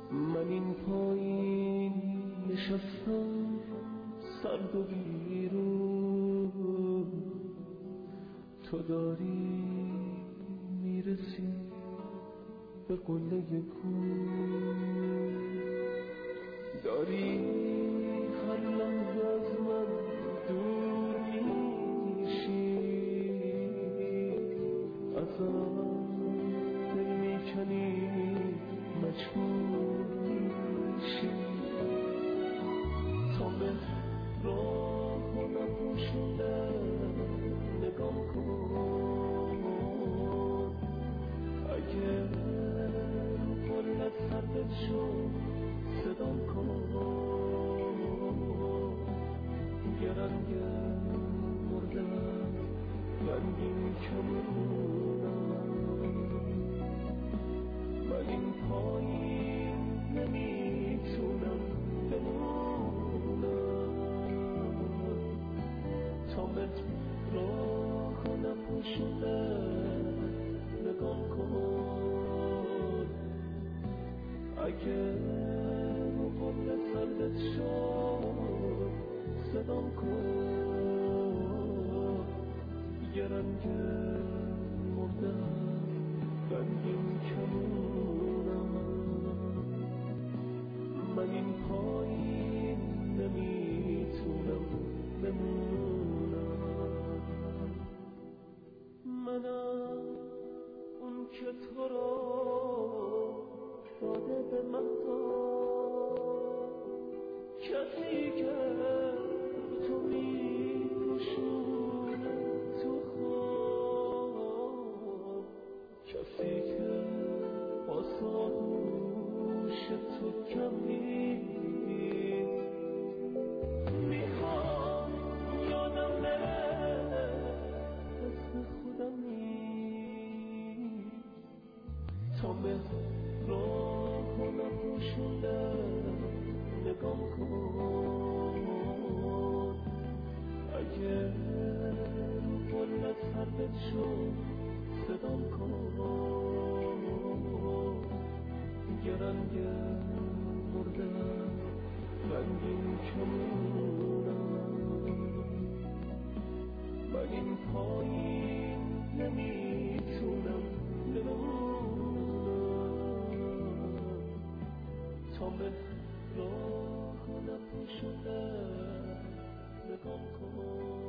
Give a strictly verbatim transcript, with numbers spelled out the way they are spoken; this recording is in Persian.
من این پایین نشستم سرد و بیرون، تو داری میرسی به قله کوه، داری هر لحظه از من دور میشی، ازم دل میکنی مجبور میشی، تا به راه و نپوشیده نگام کن، اگه قلت سردت شد صدام کن، یه رنگ مردم رنگین کمونم، من این پایین نمیتونم بمونم، تا متر راه و نپوشیده نگام کن، اگه قبل سردت شد صدام کن، یه رنگ مردم رنگین کمونم، من این پایین نمیتونم بمونم، منم اون که تو را داده به مهتاب، کسی که تو میپوشونه تو خواب، کسی که آسادوش تو کم نیست، میخوام یادم بره اسم خودم نیست، تا به راه و نپوشونده نگام کن، اگه قلت سردت شد صدام کن، یه رنگ مردم رنگین کمونم، من این پایین نمیتونم بمونم، تا به راه و نپوشونده نگام کن.